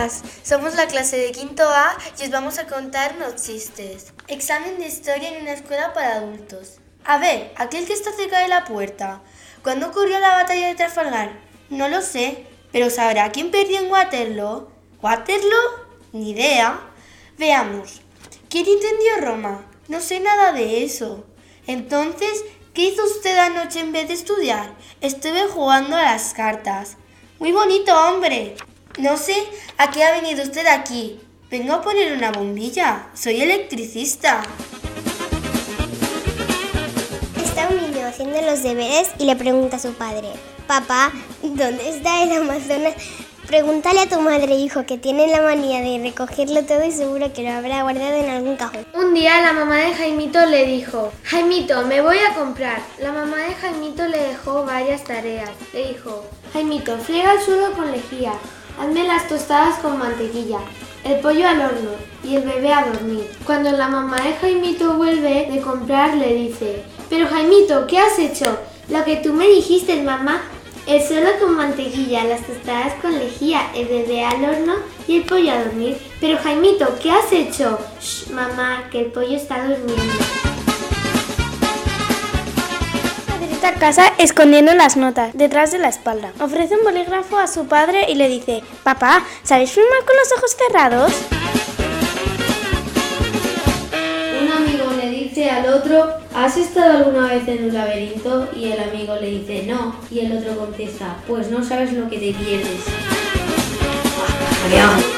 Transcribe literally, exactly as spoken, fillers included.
días, somos la clase de quinto A y os vamos a contar unos chistes. Examen de historia en una escuela para adultos. A ver, aquel que está cerca de la puerta. ¿Cuándo ocurrió la batalla de Trafalgar? No lo sé, pero ¿sabrá quién perdió en Waterloo? ¿Waterloo? Ni idea. Veamos. ¿Quién incendió Roma? No sé nada de eso. Entonces, ¿qué hizo usted anoche en vez de estudiar? Estuve jugando a las cartas. Muy bonito, hombre. No sé a qué ha venido usted aquí. Vengo a poner una bombilla. Soy electricista. Está un niño haciendo los deberes y le pregunta a su padre: papá, ¿dónde está el Amazonas? Pregúntale a tu madre, hijo, que tiene la manía de recogerlo todo y seguro que lo habrá guardado en algún cajón. Un día la mamá de Jaimito le dijo: Jaimito, me voy a comprar. La mamá de Jaimito le dejó varias tareas. Le dijo: Jaimito, friega el suelo con lejía, hazme las tostadas con mantequilla, el pollo al horno y el bebé a dormir. Cuando la mamá de Jaimito vuelve de comprar, le dice: pero Jaimito, ¿qué has hecho? Lo que tú me dijiste, mamá. El suelo con mantequilla, las tostadas con lejía, el bebé al horno y el pollo a dormir. Pero Jaimito, ¿qué has hecho? Shh, mamá, que el pollo está durmiendo. Visita a casa escondiendo las notas detrás de la espalda. Ofrece un bolígrafo a su padre y le dice: papá, ¿sabéis firmar con los ojos cerrados? Un amigo le dice al otro: ¿has estado alguna vez en un laberinto? Y el amigo le dice: no. Y el otro contesta: pues no sabes lo que te pierdes.